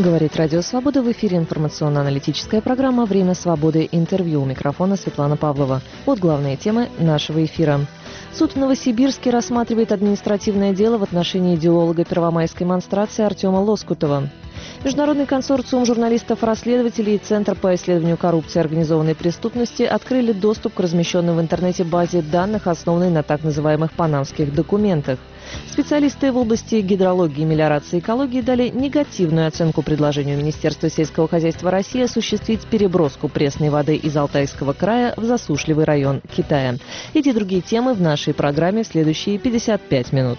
Говорит Радио Свобода, в эфире информационно-аналитическая программа «Время свободы. Интервью». У микрофона Светлана Павлова. Вот главные темы нашего эфира. Суд в Новосибирске рассматривает административное дело в отношении идеолога первомайской монстрации Артема Лоскутова. Международный консорциум журналистов-расследователей и Центр по исследованию коррупции и организованной преступности открыли доступ к размещенной в интернете базе данных, основанной на так называемых панамских документах. Специалисты в области гидрологии, мелиорации и экологии дали негативную оценку предложению Министерства сельского хозяйства России осуществить переброску пресной воды из Алтайского края в засушливый район Китая. Эти и другие темы в нашей программе в следующие 55 минут.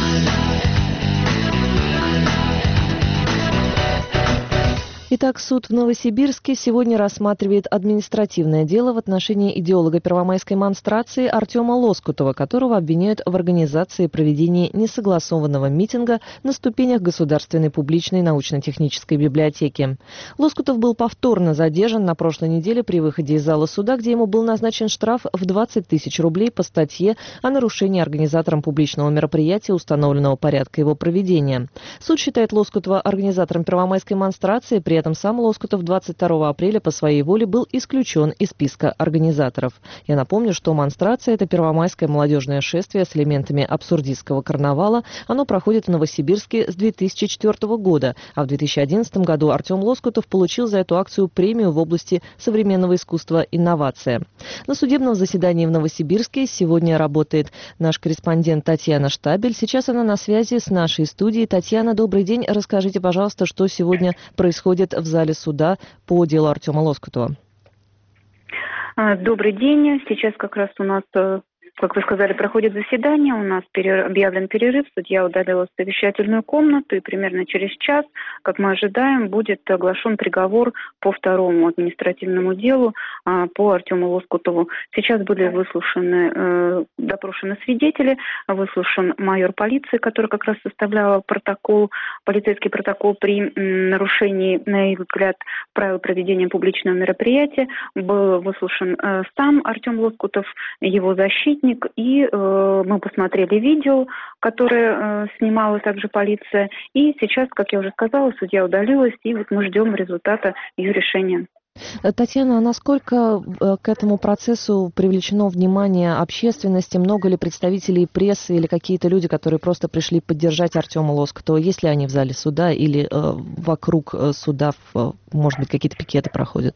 Итак, суд в Новосибирске сегодня рассматривает административное дело в отношении идеолога первомайской монстрации Артема Лоскутова, которого обвиняют в организации проведения несогласованного митинга на ступенях Государственной публичной научно-технической библиотеки. Лоскутов был повторно задержан на прошлой неделе при выходе из зала суда, где ему был назначен штраф в 20 тысяч рублей по статье о нарушении организатором публичного мероприятия установленного порядка его проведения. Суд считает Лоскутова организатором первомайской монстрации, при этом сам Лоскутов 22 апреля по своей воле был исключен из списка организаторов. Я напомню, что монстрация – это первомайское молодежное шествие с элементами абсурдистского карнавала. Оно проходит в Новосибирске с 2004 года, а в 2011 году Артем Лоскутов получил за эту акцию премию в области современного искусства «Инновация». На судебном заседании в Новосибирске сегодня работает наш корреспондент Татьяна Штабель. Сейчас она на связи с нашей студией. Татьяна, добрый день. Расскажите, пожалуйста, что сегодня происходит в зале суда по делу Артема Лоскутова. Добрый день. Сейчас как раз у нас, как вы сказали, проходит заседание. У нас объявлен перерыв. Судья удалилась в совещательную комнату. И примерно через час, как мы ожидаем, будет оглашен приговор по второму административному делу по Артему Лоскутову. Сейчас были допрошены свидетели, выслушан майор полиции, который как раз составляла полицейский протокол при нарушении, на их взгляд, правил проведения публичного мероприятия. Был выслушан сам Артем Лоскутов, его защитник, и мы посмотрели видео, которое снимала также полиция. И сейчас, как я уже сказала, судья удалилась, и вот мы ждем результата ее решения. Татьяна, а насколько к этому процессу привлечено внимание общественности? Много ли представителей прессы или какие-то люди, которые просто пришли поддержать Артема Лоскутова? Есть ли они в зале суда или вокруг суда, может быть, какие-то пикеты проходят?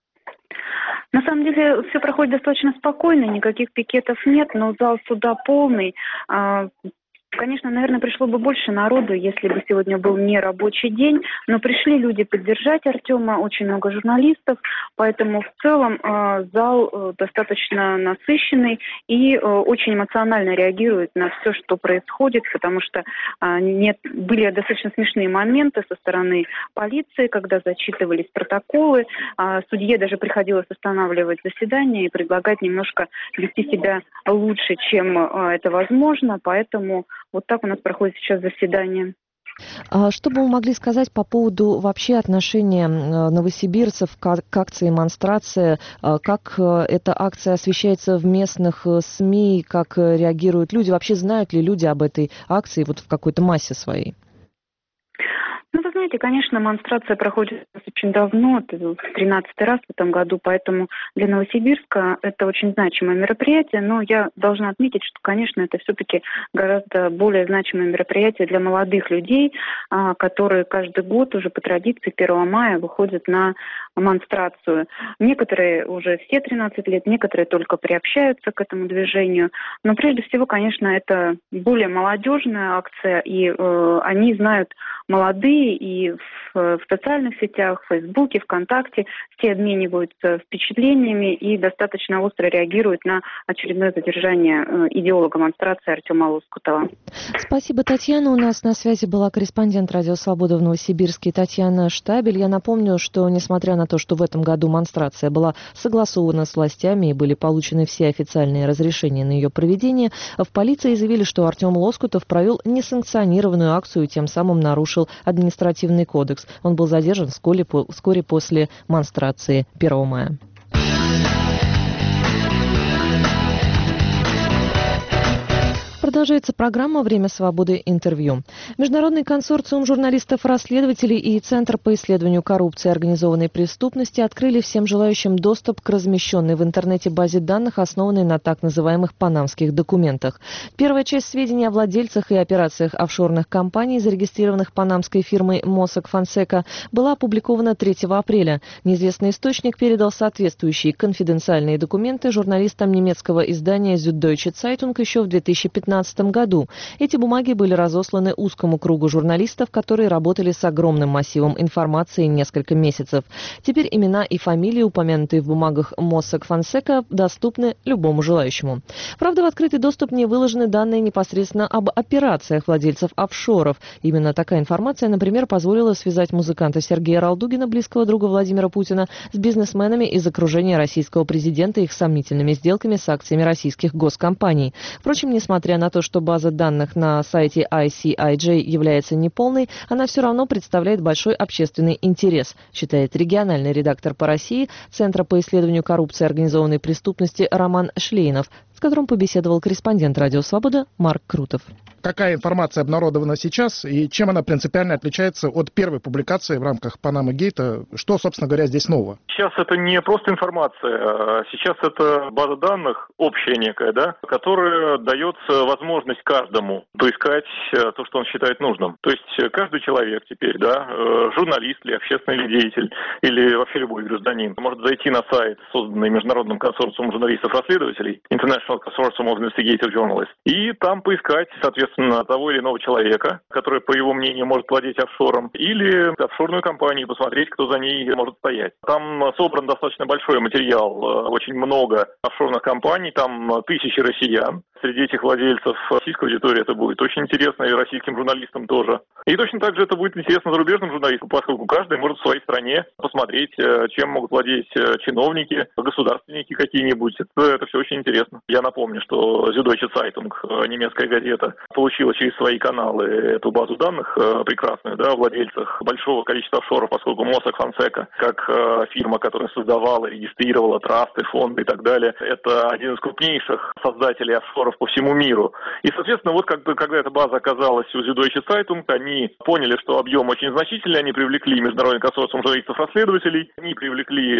На самом деле все проходит достаточно спокойно, никаких пикетов нет, но зал суда полный. Конечно, наверное, пришло бы больше народу, если бы сегодня был не рабочий день, но пришли люди поддержать Артема, очень много журналистов, поэтому в целом зал достаточно насыщенный и очень эмоционально реагирует на все, что происходит, потому что были достаточно смешные моменты со стороны полиции, когда зачитывались протоколы, судье даже приходилось останавливать заседание и предлагать немножко вести себя лучше, чем это возможно, поэтому вот так у нас проходит сейчас заседание. Что бы вы могли сказать по поводу вообще отношения новосибирцев к акции «Монстрация»? Как эта акция освещается в местных СМИ? Как реагируют люди? Вообще знают ли люди об этой акции вот в какой-то массе своей? Ну, вы знаете, конечно, монстрация проходит очень давно, это 13-й раз в этом году, поэтому для Новосибирска это очень значимое мероприятие, но я должна отметить, что, конечно, это все-таки гораздо более значимое мероприятие для молодых людей, которые каждый год уже по традиции 1 мая выходят на монстрацию. Некоторые уже все 13 лет, некоторые только приобщаются к этому движению, но прежде всего, конечно, это более молодежная акция, и они знают молодые, и в социальных сетях, в Фейсбуке, ВКонтакте все обмениваются впечатлениями и достаточно остро реагируют на очередное задержание идеолога монстрации Артема Лоскутова. Спасибо, Татьяна. У нас на связи была корреспондент «Радио Свобода» в Новосибирске Татьяна Штабель. Я напомню, что несмотря на то, что в этом году монстрация была согласована с властями и были получены все официальные разрешения на ее проведение, в полиции заявили, что Артем Лоскутов провел несанкционированную акцию и тем самым нарушил административный кодекс. Он был задержан вскоре после монстрации 1 мая. Продолжается программа «Время свободы. Интервью». Международный консорциум журналистов-расследователей и Центр по исследованию коррупции и организованной преступности открыли всем желающим доступ к размещенной в интернете базе данных, основанной на так называемых панамских документах. Первая часть сведений о владельцах и операциях офшорных компаний, зарегистрированных панамской фирмой Mossack Fonseca, была опубликована 3 апреля. Неизвестный источник передал соответствующие конфиденциальные документы журналистам немецкого издания Süddeutsche Zeitung еще в 2015 году. Эти бумаги были разосланы узкому кругу журналистов, которые работали с огромным массивом информации несколько месяцев. Теперь имена и фамилии, упомянутые в бумагах Mossack Fonseca, доступны любому желающему. Правда, в открытый доступ не выложены данные непосредственно об операциях владельцев офшоров. Именно такая информация, например, позволила связать музыканта Сергея Ралдугина, близкого друга Владимира Путина, с бизнесменами из окружения российского президента и их сомнительными сделками с акциями российских госкомпаний. Впрочем, несмотря на то, что база данных на сайте ICIJ является неполной, она все равно представляет большой общественный интерес, считает региональный редактор по России Центра по исследованию коррупции и организованной преступности Роман Шлейнов, с которым побеседовал корреспондент «Радио Свобода» Марк Крутов. Какая информация обнародована сейчас и чем она принципиально отличается от первой публикации в рамках Панама Гейта? Что, собственно говоря, здесь нового? Сейчас это не просто информация, сейчас это база данных общая некая, да, которая дает возможность каждому поискать то, что он считает нужным. То есть каждый человек теперь, да, журналист или общественный деятель, или вообще любой гражданин, может зайти на сайт, созданный Международным консорциумом журналистов-расследователей, International Consortium of Investigative Journalists, и там поискать, соответственно, того или иного человека, который, по его мнению, может владеть офшором, или офшорную компанию, посмотреть, кто за ней может стоять. Там собран достаточно большой материал, очень много офшорных компаний, там тысячи россиян. Среди этих владельцев российской аудитории это будет очень интересно, и российским журналистам тоже. И точно так же это будет интересно зарубежным журналистам, поскольку каждый может в своей стране посмотреть, чем могут владеть чиновники, государственники какие-нибудь. Это все очень интересно. Я напомню, что Süddeutsche Zeitung, немецкая газета, получила через свои каналы эту базу данных прекрасную, да, о владельцах большого количества офшоров, поскольку Mossack Fonseca, как фирма, которая создавала, регистрировала трасты, фонды и так далее, это один из крупнейших создателей офшоров по всему миру. И, соответственно, вот когда эта база оказалась у Süddeutsche Zeitung, они поняли, что объем очень значительный, они привлекли Международный консорциум журналистов-расследователей, они привлекли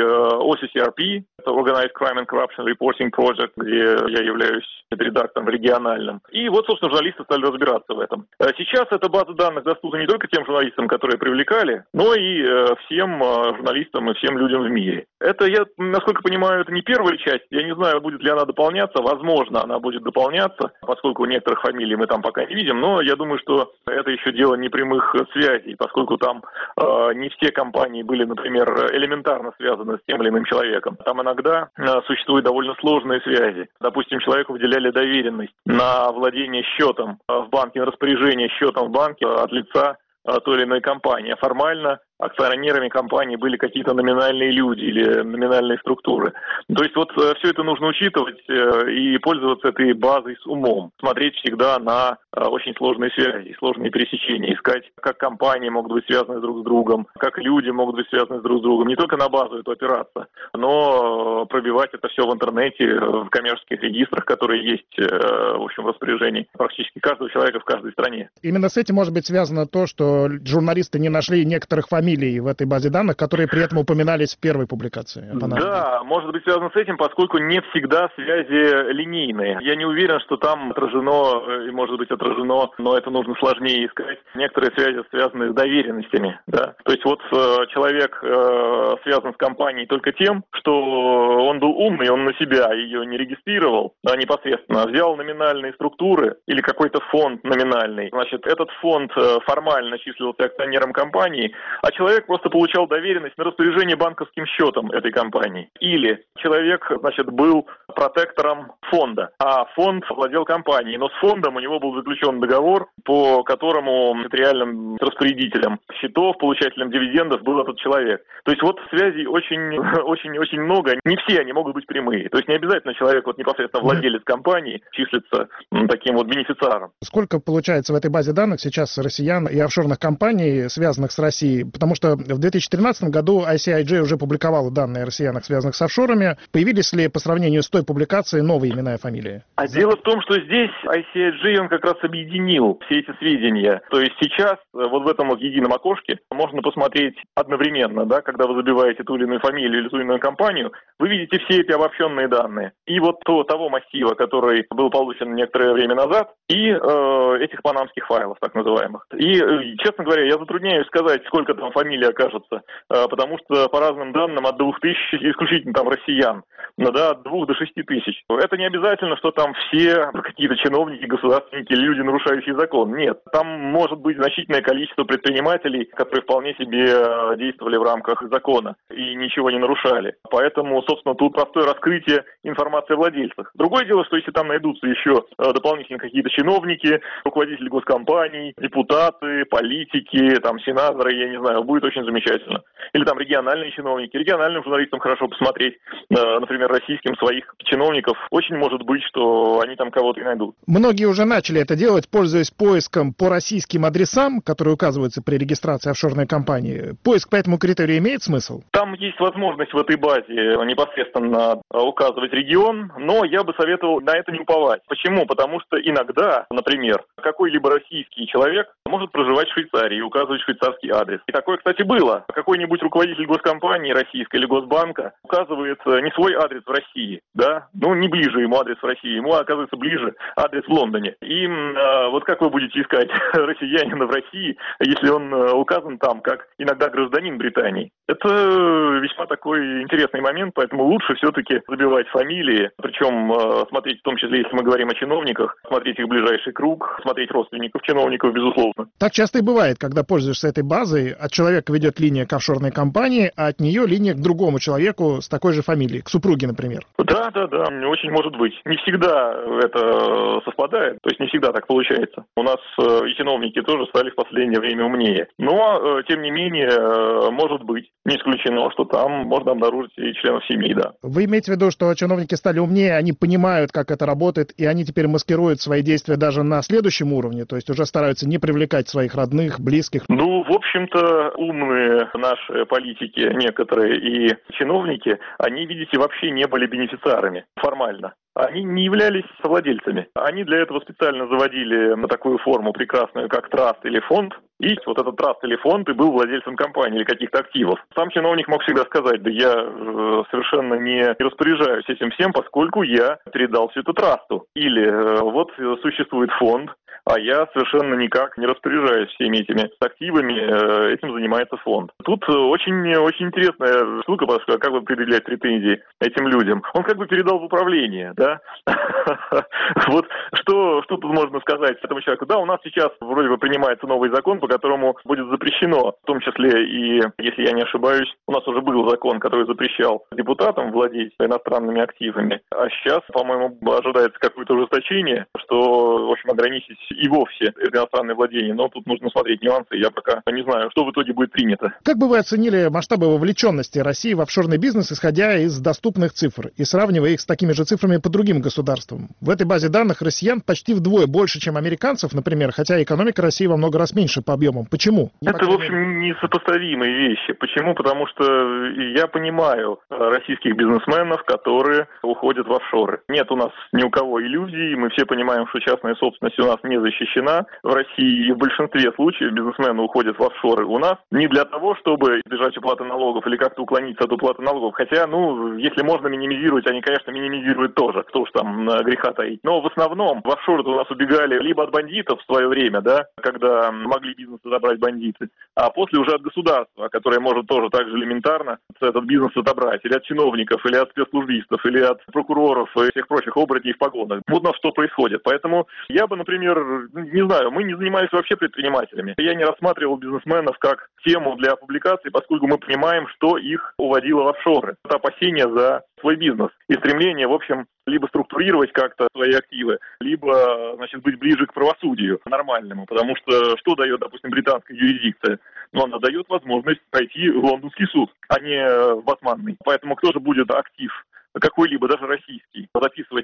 OCCRP, это Organized Crime and Corruption Reporting Project, где я являюсь редактором региональным. И вот, собственно, журналисты стали разбираться в этом. Сейчас эта база данных доступна не только тем журналистам, которые привлекали, но и всем журналистам и всем людям в мире. Это, я, насколько понимаю, это не первая часть. Я не знаю, будет ли она дополняться. Возможно, она будет дополняться, поскольку некоторых фамилий мы там пока не видим. Но я думаю, что это еще дело непрямых связей, поскольку там не все компании были, например, элементарно связаны с тем или иным человеком. Там иногда существуют довольно сложные связи. Допустим, человеку выделяли доверенность на владение счетом в банке, на распоряжение счетом в банке от лица той или иной компании. А формально акционерами компании были какие-то номинальные люди или номинальные структуры. То есть вот все это нужно учитывать и пользоваться этой базой с умом. Смотреть всегда на очень сложные связи, сложные пересечения. Искать, как компании могут быть связаны друг с другом, как люди могут быть связаны друг с другом. Не только на базу эту опираться, но пробивать это все в интернете, в коммерческих регистрах, которые есть, в общем, в распоряжении практически каждого человека в каждой стране. Именно с этим может быть связано то, что журналисты не нашли некоторых фамилий в этой базе данных, которые при этом упоминались в первой публикации. Да, может быть связано с этим, поскольку не всегда связи линейные. Я не уверен, что там отражено, и может быть отражено, но это нужно сложнее искать. Некоторые связи связаны с доверенностями. Да? То есть вот человек связан с компанией только тем, что он был умный, он на себя ее не регистрировал, а непосредственно взял номинальные структуры или какой-то фонд номинальный. Значит, этот фонд формально числился акционером компании, а человек просто получал доверенность на распоряжение банковским счетом этой компании. Или человек, значит, был протектором фонда, а фонд владел компанией, но с фондом у него был заключен договор, по которому реальным распорядителем счетов, получателем дивидендов был этот человек. То есть вот связей очень много. Не все они могут быть прямые. То есть не обязательно человек, вот непосредственно владелец компании, числится таким вот бенефициаром. Сколько получается в этой базе данных сейчас россиян и офшорных компаний, связанных с Россией? Потому что в 2013 году ICIJ уже публиковала данные о россиянах, связанных с офшорами. Появились ли по сравнению с той публикацией новые имена? иная фамилия? А дело в том, что здесь ICIJ, он как раз объединил все эти сведения. То есть сейчас вот в этом вот едином окошке можно посмотреть одновременно, да, когда вы забиваете ту или иную фамилию или ту или иную компанию, вы видите все эти обобщенные данные. И вот того массива, который был получен некоторое время назад, и этих панамских файлов, так называемых. И, честно говоря, я затрудняюсь сказать, сколько там фамилий окажется, потому что по разным данным от 2000, исключительно там россиян, да, от 2 до 6 тысяч. Это не обязательно, что там все какие-то чиновники, государственники или люди, нарушающие закон. Нет. Там может быть значительное количество предпринимателей, которые вполне себе действовали в рамках закона и ничего не нарушали. Поэтому, собственно, тут простое раскрытие информации о владельцах. Другое дело, что если там найдутся еще дополнительно какие-то чиновники, руководители госкомпаний, депутаты, политики, там, сенаторы, я не знаю, будет очень замечательно. Или там региональные чиновники. Региональным журналистам хорошо посмотреть, например, российским своих чиновников. Очень может быть, что они там кого-то и найдут. Многие уже начали это делать, пользуясь поиском по российским адресам, которые указываются при регистрации офшорной компании. Поиск по этому критерию имеет смысл? Там есть возможность в этой базе непосредственно указывать регион, но я бы советовал на это не уповать. Почему? Потому что иногда, например, какой-либо российский человек может проживать в Швейцарии и указывать швейцарский адрес. И такое, кстати, было. Какой-нибудь руководитель госкомпании российской или Госбанка указывает не свой адрес в России, да, ну не ближе ему адрес в России, ему оказывается ближе адрес в Лондоне. И вот как вы будете искать россиянина в России, если он указан там как иногда гражданин Британии? Это весьма такой интересный момент, поэтому лучше все-таки забивать фамилии, причем смотреть в том числе, если мы говорим о чиновниках, смотреть их ближайший круг, смотреть родственников чиновников, безусловно. Так часто и бывает, когда пользуешься этой базой, от человека ведет линия к офшорной компании, а от нее линия к другому человеку с такой же фамилией, к супруге, например. Да, очень может быть. Не всегда это совпадает, то есть не всегда так получается. У нас и чиновники тоже стали в последнее время умнее. Но, тем не менее, может быть, не исключено, что там можно обнаружить и членов семьи, да. Вы имеете в виду, что чиновники стали умнее, они понимают, как это работает, и они теперь маскируют свои действия даже на следующем уровне, то есть уже стараются не привлекать своих родных, близких? Ну, в общем-то, умные наши политики некоторые и чиновники, они, видите, вообще не были бенефициарами формально. Они не являлись совладельцами. Они для этого специально заводили на такую форму прекрасную, как траст или фонд. И вот этот траст или фонд и был владельцем компании или каких-то активов. Сам чиновник мог всегда сказать: да я совершенно не распоряжаюсь этим всем, поскольку я передал все это трасту. Или вот существует фонд, а я совершенно никак не распоряжаюсь всеми этими активами, этим занимается фонд. Тут очень интересная штука, потому что как бы предъявлять претензии этим людям. Он как бы передал в управление, да? Вот что тут можно сказать этому человеку? Да, у нас сейчас вроде бы принимается новый закон, по которому будет запрещено, в том числе и, если я не ошибаюсь, у нас уже был закон, который запрещал депутатам владеть иностранными активами, а сейчас, по-моему, ожидается какое-то ужесточение, что, в общем, ограничить и вовсе иностранное владение. Но тут нужно смотреть нюансы, я пока не знаю, что в итоге будет принято. Как бы вы оценили масштабы вовлеченности России в офшорный бизнес, исходя из доступных цифр и сравнивая их с такими же цифрами по другим государствам? В этой базе данных россиян почти вдвое больше, чем американцев, например, хотя экономика России во много раз меньше по объемам. Почему? Это, в общем, несопоставимые вещи. Почему? Потому что я понимаю российских бизнесменов, которые уходят в офшоры. Нет у нас ни у кого иллюзий, мы все понимаем, что частная собственность у нас не защищена в России, и в большинстве случаев бизнесмены уходят в офшоры у нас не для того, чтобы избежать уплаты налогов или как-то уклониться от уплаты налогов. Хотя, если можно минимизировать, они, конечно, минимизируют тоже, кто уж там греха таить. Но в основном в офшоры у нас убегали либо от бандитов в свое время, да, когда могли бизнес отобрать бандиты, а после уже от государства, которое может тоже так же элементарно этот бизнес отобрать, или от чиновников, или от спецслужбистов, или от прокуроров и всех прочих оборотней в погонах. Вот у нас что происходит. Поэтому я бы, например, не знаю, мы не занимались вообще предпринимателями. Я не рассматривал бизнесменов как тему для публикации, поскольку мы понимаем, что их уводило в офшоры. Это опасения за свой бизнес и стремление, в общем, либо структурировать как-то свои активы, либо, быть ближе к правосудию нормальному. Потому что дает, допустим, британская юрисдикция? Она дает возможность пройти в лондонский суд, а не в Батманный. Поэтому кто же будет актив какой-либо, даже российский, записывать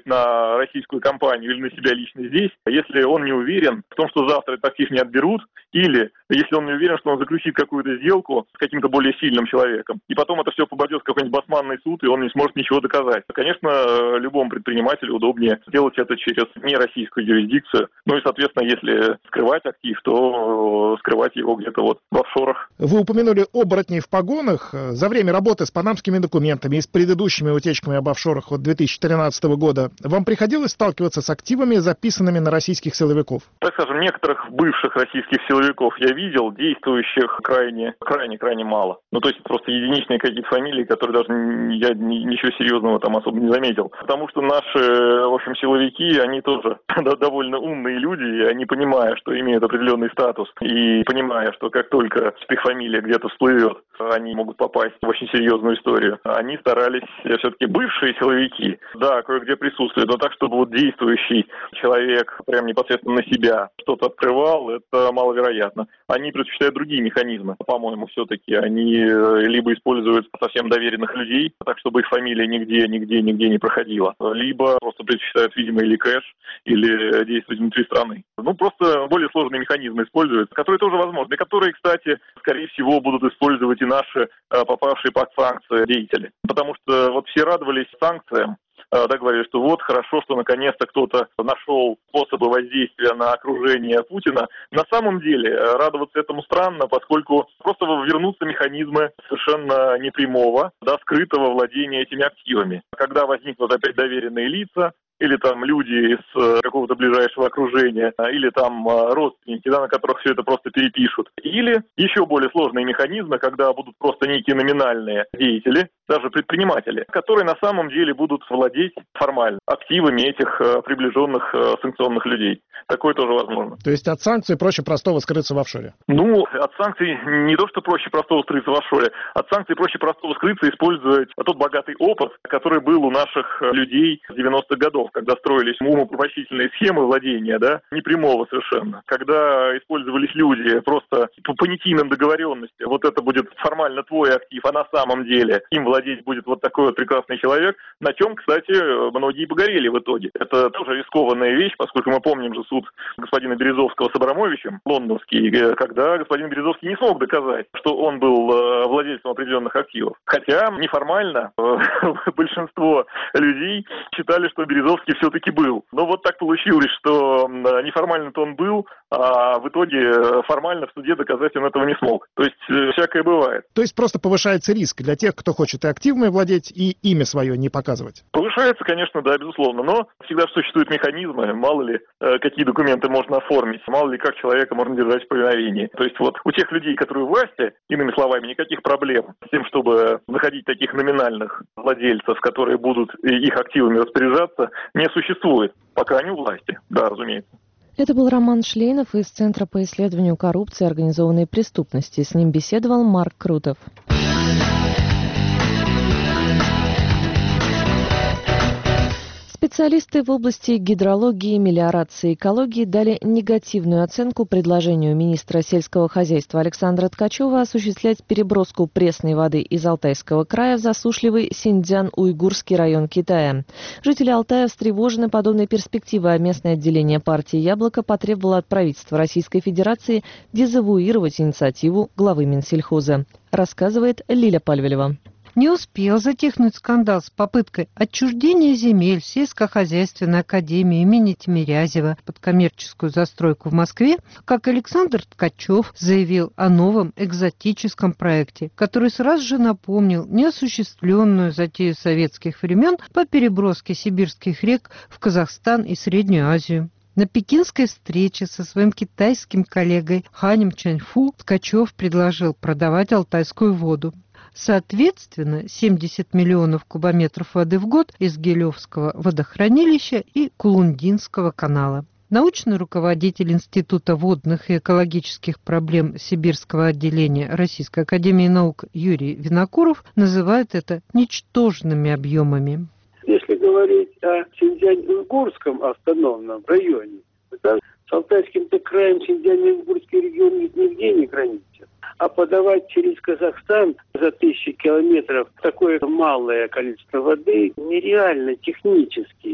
на российскую компанию или на себя лично здесь, если он не уверен в том, что завтра этот актив не отберут, или если он не уверен, что он заключит какую-то сделку с каким-то более сильным человеком. И потом это все попадет в какой-нибудь басманный суд, и он не сможет ничего доказать. Конечно, любому предпринимателю удобнее делать это через нероссийскую юрисдикцию. Ну и, соответственно, если скрывать актив, то скрывать его где-то вот в офшорах. Вы упомянули оборотней в погонах. За время работы с панамскими документами и с предыдущими утечками об офшорах от 2013 года вам приходилось сталкиваться с активами, записанными на российских силовиков? Так скажем, некоторых бывших российских силовиков я видел, действующих крайне мало. Ну, то есть просто единичные какие-то фамилии, которые даже я ничего серьезного там особо не заметил. Потому что наши, в общем, силовики, они тоже довольно умные люди, и они, понимая, что имеют определенный статус, и понимая, что как только их фамилия где-то всплывет, они могут попасть в очень серьезную историю. Они старались, все-таки бывшие силовики, да, кое-где присутствуют, но так, чтобы вот действующий человек прям непосредственно на себя что-то открывал, это маловероятно. Они предпочитают другие механизмы, по-моему, все-таки. Они либо используют совсем доверенных людей, так, чтобы их фамилия нигде не проходила, либо просто предпочитают, видимо, или кэш, или действовать внутри страны. Ну, просто более сложные механизмы используют, которые тоже возможны, и которые, кстати, скорее всего, будут использовать и наши попавшие под санкции деятели. Потому что вот все радовались санкциям, да, говорили, что вот хорошо, что наконец-то кто-то нашел способы воздействия на окружение Путина. На самом деле радоваться этому странно, поскольку просто вернутся механизмы совершенно непрямого, да, скрытого владения этими активами. Когда возникнут опять доверенные лица, или там люди из какого-то ближайшего окружения, или там родственники, да, на которых все это просто перепишут. Или еще более сложные механизмы, когда будут просто некие номинальные деятели, даже предприниматели, которые на самом деле будут владеть формально активами этих приближенных санкционных людей. Такое тоже возможно. То есть от санкций проще простого скрыться в офшоре? Ну, от санкций не то, что проще простого скрыться в офшоре. От санкций проще простого скрыться, использовать тот богатый опыт, который был у наших людей с 90-х годов, когда строились умопомрачительные схемы владения, да, непрямого совершенно. Когда использовались люди просто по понятийным договоренностям. Вот это будет формально твой актив, а на самом деле им владеть будет вот такой вот прекрасный человек, на чем, кстати, многие погорели в итоге. Это тоже рискованная вещь, поскольку мы помним же суд господина Березовского с Абрамовичем, лондонский, когда господин Березовский не смог доказать, что он был владельцем определенных активов. Хотя неформально большинство людей считали, что Березовский все-таки был. Но вот так получилось, что неформально-то он был, а в итоге формально в суде доказать он этого не смог. То есть всякое бывает. То есть просто повышается риск для тех, кто хочет и активами владеть, и имя свое не показывать? Повышается, конечно, да, безусловно, но всегда существуют механизмы, мало ли какие документы можно оформить, мало ли как человека можно держать в повиновении. То есть вот у тех людей, которые у власти, иными словами, никаких проблем с тем, чтобы находить таких номинальных владельцев, которые будут их активами распоряжаться, не существует, пока они у власти, да, разумеется. Это был Роман Шлейнов из Центра по исследованию коррупции и организованной преступности. С ним беседовал Марк Крутов. Специалисты в области гидрологии, мелиорации и экологии дали негативную оценку предложению министра сельского хозяйства Александра Ткачева осуществлять переброску пресной воды из Алтайского края в засушливый Синьцзян-Уйгурский район Китая. Жители Алтая встревожены подобной перспективой, а местное отделение партии «Яблоко» потребовало от правительства Российской Федерации дезавуировать инициативу главы Минсельхоза. Рассказывает Лиля Пальвелева. Не успел затихнуть скандал с попыткой отчуждения земель сельскохозяйственной академии имени Тимирязева под коммерческую застройку в Москве, как Александр Ткачев заявил о новом экзотическом проекте, который сразу же напомнил неосуществленную затею советских времен по переброске сибирских рек в Казахстан и Среднюю Азию. На пекинской встрече со своим китайским коллегой Ханем Чаньфу Ткачев предложил продавать алтайскую воду. Соответственно, 70 миллионов кубометров воды в год из Гелевского водохранилища и Кулундинского канала. Научный руководитель Института водных и экологических проблем Сибирского отделения Российской академии наук Юрий Винокуров называет это ничтожными объемами. Если говорить о Синьцзян-Уйгурском автономном районе, то с Алтайским-то краем Синьцзян-Уйгурский регион нигде не граничит. А подавать через Казахстан за 1000 километров такое малое количество воды нереально технически.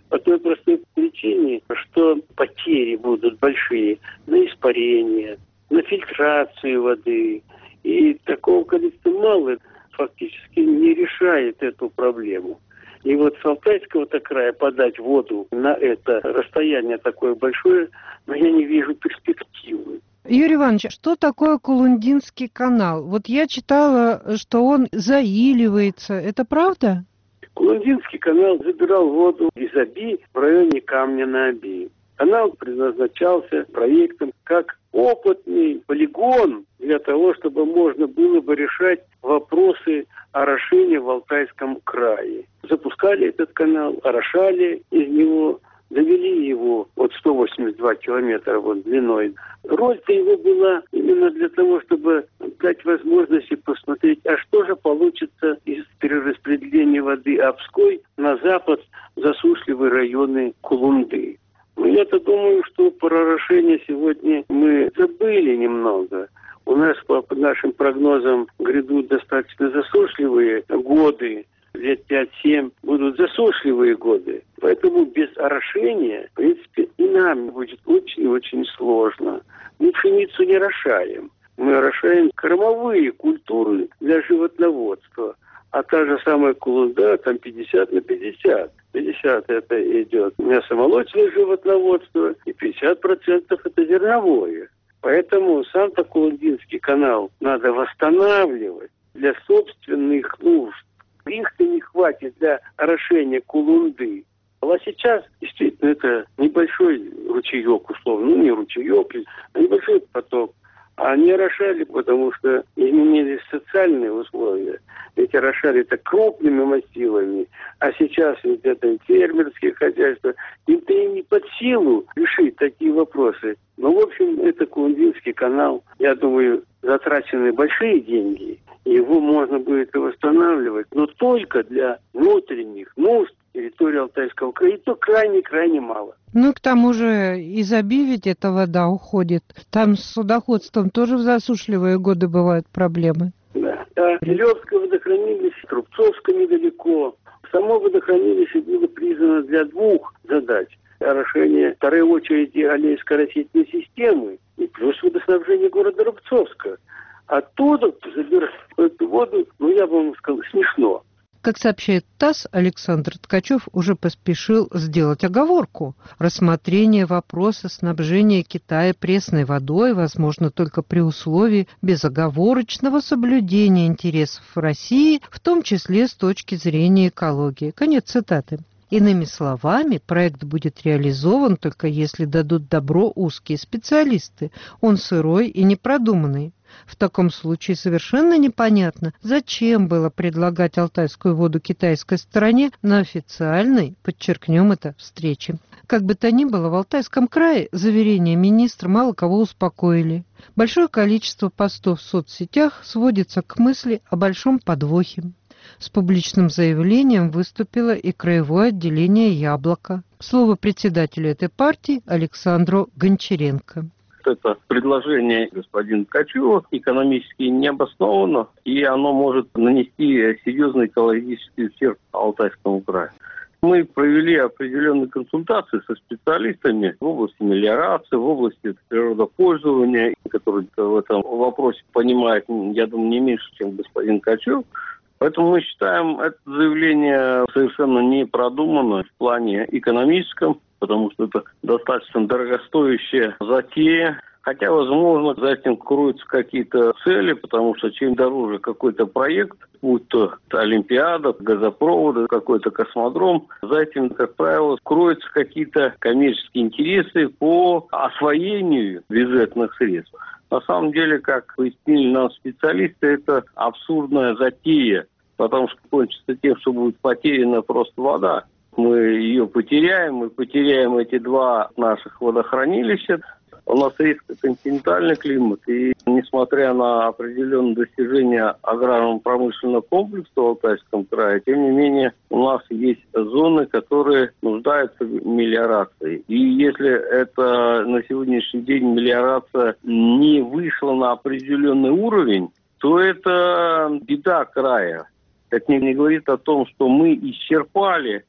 По той простой причине, что потери будут большие на испарение, на фильтрацию воды. И такого количества мало фактически не решает эту проблему. И вот с Алтайского-то края подать воду на это расстояние такое большое, но я не вижу перспективы. Юрий Иванович, что такое Кулундинский канал? Вот я читала, что он заиливается. Это правда? Кулундинский канал забирал воду из Оби в районе Камня на Оби. Канал предназначался проектом как опытный полигон для того, чтобы можно было бы решать вопросы орошения в Алтайском крае. Запускали этот канал, орошали из него, довели его от 182 километра длиной. Роль-то его была именно для того, чтобы дать возможность посмотреть, а что же получится из перераспределения воды Обской на запад засушливые районы Кулунды. Я-то думаю, что про орошение сегодня мы забыли немного. У нас, по нашим прогнозам, грядут достаточно засушливые годы. Лет 5-7 будут засушливые годы. Поэтому без орошения, в принципе, и нам будет очень-очень сложно. Мы пшеницу не орошаем. Мы орошаем кормовые культуры для животноводства. А та же самая Кулунда, там 50 на 50. 50 это идет мясомолочное животноводство, и 50% это зерновое. Поэтому сам-то Кулундинский канал надо восстанавливать для собственных нужд. Их-то не хватит для орошения Кулунды. А сейчас действительно это небольшой ручеек, условно, не ручеек, а небольшой поток. А они орошали, потому что изменились социальные условия. Ведь орошали это крупными массивами, а сейчас ведь это фермерские хозяйства. Им-то и не под силу решить такие вопросы. Но, в общем, это Кулундинский канал. Я думаю, затрачены большие деньги. Его можно будет и восстанавливать, но только для внутренних нужд территории Алтайского края. И то крайне-крайне мало. Ну, к тому же из Оби ведь эта вода уходит. Там с судоходством тоже в засушливые годы бывают проблемы. Да. Елевское водохранилище, Трубцовское недалеко. Само водохранилище было признано для двух задач. Орошение, в второй очереди, аллейско-оросительной системы и плюс водоснабжение города Рубцовска. Оттуда забирать эту воду, я бы вам сказал, смешно. Как сообщает ТАСС, Александр Ткачев уже поспешил сделать оговорку. Рассмотрение вопроса снабжения Китая пресной водой возможно только при условии безоговорочного соблюдения интересов России, в том числе с точки зрения экологии. Конец цитаты. Иными словами, проект будет реализован только если дадут добро узкие специалисты. Он сырой и непродуманный. В таком случае совершенно непонятно, зачем было предлагать алтайскую воду китайской стороне на официальной, подчеркнем это, встрече. Как бы то ни было, в Алтайском крае заверения министра мало кого успокоили. Большое количество постов в соцсетях сводится к мысли о большом подвохе. С публичным заявлением выступило и краевое отделение «Яблоко». Слово председателю этой партии Александру Гончаренко. Это предложение господина Ткачева экономически не обосновано, и оно может нанести серьезный экологический ущерб Алтайскому краю. Мы провели определенные консультации со специалистами в области мелиорации, в области природопользования, которые в этом вопросе понимают, я думаю, не меньше, чем господин Ткачев. Поэтому мы считаем это заявление совершенно не продуманно в плане экономическом, потому что это достаточно дорогостоящая затея. Хотя, возможно, за этим кроются какие-то цели, потому что чем дороже какой-то проект, будь то Олимпиада, газопроводы, какой-то космодром, за этим, как правило, кроются какие-то коммерческие интересы по освоению бюджетных средств. На самом деле, как пояснили нам специалисты, это абсурдная затея, потому что кончится тем, что будет потеряна просто вода. Мы ее потеряем, мы потеряем эти два наших водохранилища. У нас резко континентальный климат, и несмотря на определенные достижения аграрно-промышленного комплекса в Алтайском крае, тем не менее у нас есть зоны, которые нуждаются в мелиорации. И если это на сегодняшний день мелиорация не вышла на определенный уровень, то это беда края. Это не говорит о том, что мы исчерпали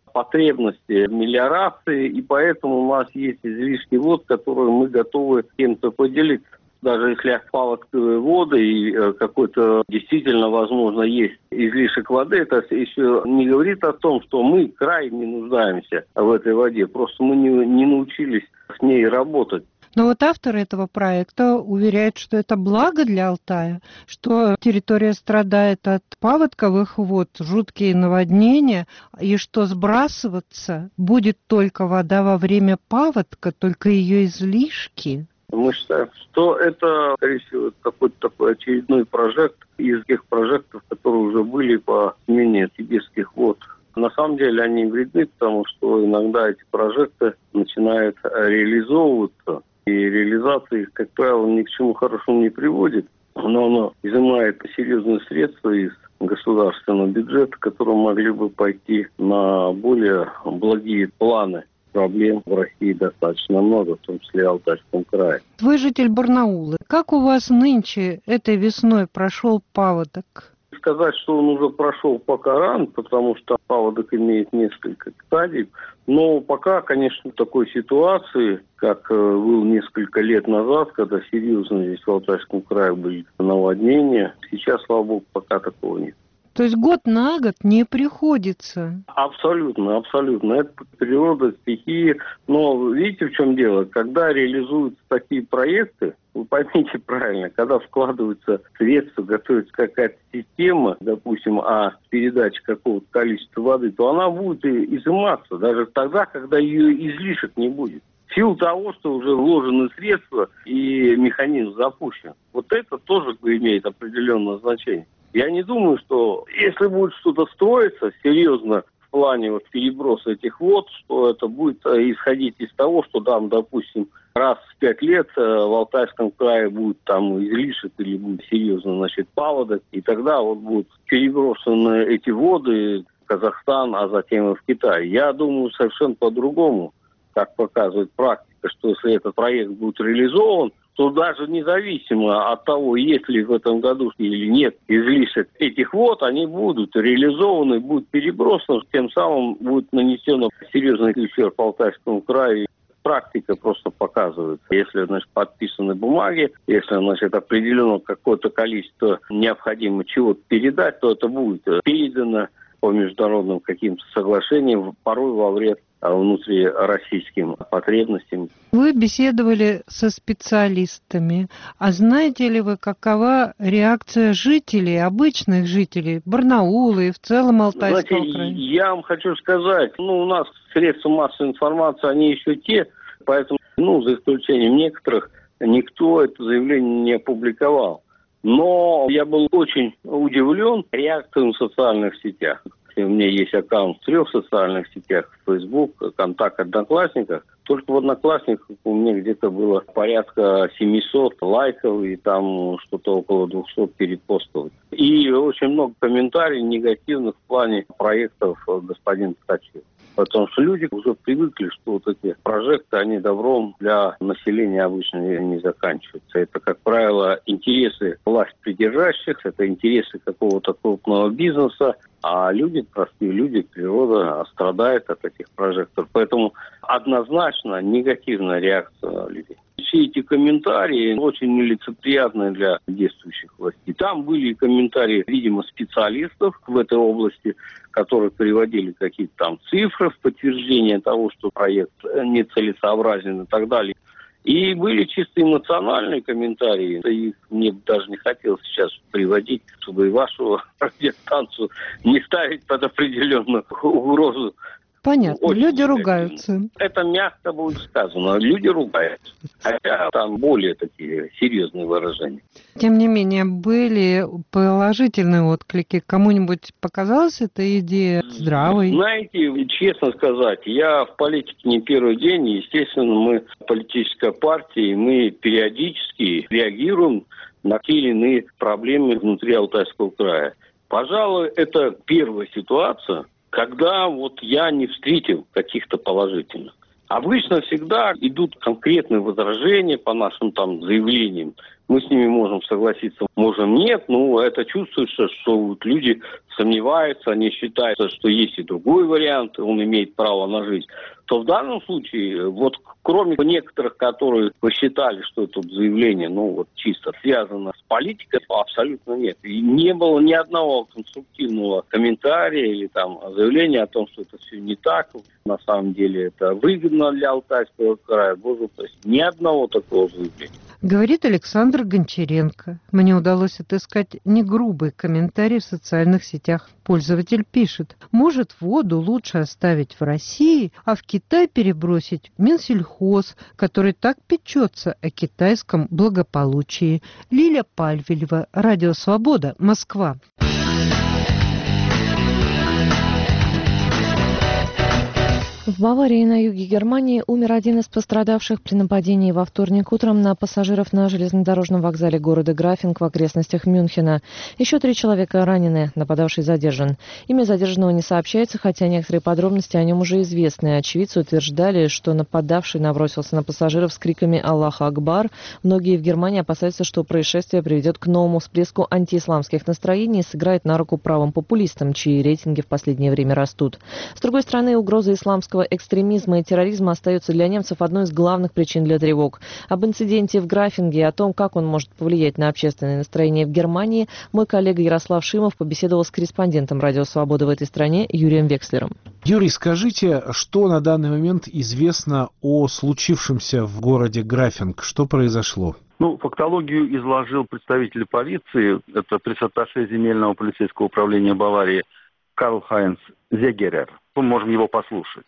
потребности в мелиорации, и поэтому у нас есть излишки вод, которые мы готовы кем-то поделиться. Даже если паводковые воды и какой-то действительно, возможно, есть излишек воды, это еще не говорит о том, что мы крайне нуждаемся в этой воде. Просто мы не научились с ней работать. Но вот авторы этого проекта уверяют, что это благо для Алтая, что территория страдает от паводковых вод, жуткие наводнения, и что сбрасываться будет только вода во время паводка, только ее излишки. Мы считаем, что это, скорее всего, какой-то такой очередной прожект из тех прожектов, которые уже были по смене сибирских вод. На самом деле они вредны, потому что иногда эти прожекты начинают реализовываться, и реализация их, как правило, ни к чему хорошему не приводит, но она изымает серьезные средства из государственного бюджета, которые могли бы пойти на более благие планы. Проблем в России достаточно много, в том числе и в Алтайском крае. Вы житель Барнаула. Как у вас нынче этой весной прошел паводок? Сказать, что он уже прошел пока рано, потому что паводок имеет несколько стадий. Но пока, конечно, такой ситуации, как был несколько лет назад, когда серьезно здесь в Алтайском крае были наводнения, сейчас, слава богу, пока такого нет. То есть год на год не приходится? Абсолютно, абсолютно. Это природа, стихии. Но видите, в чем дело? Когда реализуются такие проекты, вы поймите правильно, когда вкладываются средства, готовится какая-то система, допустим, передаче какого-то количества воды, то она будет изыматься даже тогда, когда ее излишек не будет. В силу того, что уже вложены средства и механизм запущен. Вот это тоже имеет определенное значение. Я не думаю, что если будет что-то строиться серьезно в плане переброса этих вод, что это будет исходить из того, что там, допустим, раз в 5 лет в Алтайском крае будет там излишек или будет серьезно, паводок, и тогда будут перебросаны эти воды в Казахстан, а затем и в Китай. Я думаю совершенно по-другому, как показывает практика, что если этот проект будет реализован, то даже независимо от того, есть ли в этом году или нет излишек этих вод, они будут реализованы, будут перебросаны, тем самым будет нанесено серьезный ущерб Алтайскому краю. Практика просто показывает, если, подписаны бумаги, если, определено какое-то количество необходимо чего-то передать, то это будет передано по международным каким-то соглашениям, порой во вред внутрироссийским потребностям. Вы беседовали со специалистами. А знаете ли вы, какова реакция жителей, обычных жителей Барнаула и в целом Алтайского края? Я вам хочу сказать, у нас средства массовой информации, они еще те, поэтому, за исключением некоторых, никто это заявление не опубликовал. Но я был очень удивлен реакцией в социальных сетях. У меня есть аккаунт в 3 социальных сетях: Facebook, Контакт, Одноклассниках. Только в Одноклассниках у меня где-то было порядка 700 лайков и там что-то около 200 перепостов. И очень много комментариев негативных в плане проектов господина Ткачева. Потому что люди уже привыкли, что эти прожекты, они добром для населения обычно не заканчиваются. Это, как правило, интересы власть придержащих, это интересы какого-то крупного бизнеса, а люди, простые люди, природа страдает от этих прожекторов. Поэтому однозначно негативная реакция людей. Все эти комментарии очень нелицеприятны для действующих властей. Там были комментарии, видимо, специалистов в этой области, которые приводили какие-то там цифры в подтверждение того, что проект нецелесообразен и так далее. И были чисто эмоциональные комментарии. Их мне даже не хотелось сейчас приводить, чтобы и вашу радиостанцию не ставить под определенную угрозу. Понятно, очень люди ругаются. Это мягко будет сказано, люди ругаются. Хотя там более такие серьезные выражения. Тем не менее, были положительные отклики. Кому-нибудь показалась эта идея здравой? Знаете, честно сказать, я в политике не первый день. Естественно, мы политическая партия, и мы периодически реагируем на те или иные проблемы внутри Алтайского края. Пожалуй, это первая ситуация, когда я не встретил каких-то положительных. Обычно всегда идут конкретные возражения по нашим заявлениям. Мы с ними можем согласиться, можем нет, но это чувствуется, что вот люди сомневаются, они считают, что есть и другой вариант, он имеет право на жизнь. То в данном случае, вот кроме некоторых, которые посчитали, что это заявление, чисто связано с политикой, абсолютно нет. И не было ни одного конструктивного комментария или заявления о том, что это все не так. На самом деле это выгодно для Алтайского края. Боже упаси, ни одного такого заявления. Говорит Александр Гончаренко. Мне удалось отыскать негрубый комментарий в социальных сетях. Пользователь пишет: может, воду лучше оставить в России, а в Китай перебросить в Минсельхоз, который так печется о китайском благополучии. Лиля Пальвелева, Радио Свобода, Москва. В Баварии на юге Германии умер один из пострадавших при нападении во вторник утром на пассажиров на железнодорожном вокзале города Графинг в окрестностях Мюнхена. Еще 3 человека ранены, нападавший задержан. Имя задержанного не сообщается, хотя некоторые подробности о нем уже известны. Очевидцы утверждали, что нападавший набросился на пассажиров с криками «Аллах Акбар». Многие в Германии опасаются, что происшествие приведет к новому всплеску антиисламских настроений и сыграет на руку правым популистам, чьи рейтинги в последнее время растут. С другой стороны, угроза исламского экстремизма и терроризма остается для немцев одной из главных причин для тревог. Об инциденте в Графинге и о том, как он может повлиять на общественное настроение в Германии, мой коллега Ярослав Шимов побеседовал с корреспондентом «Радио Свобода» в этой стране Юрием Векслером. Юрий, скажите, что на данный момент известно о случившемся в городе Графинг? Что произошло? Фактологию изложил представитель полиции, это пресс-атташе земельного полицейского управления Баварии Карл-Хайнц Зегерер. Мы можем его послушать.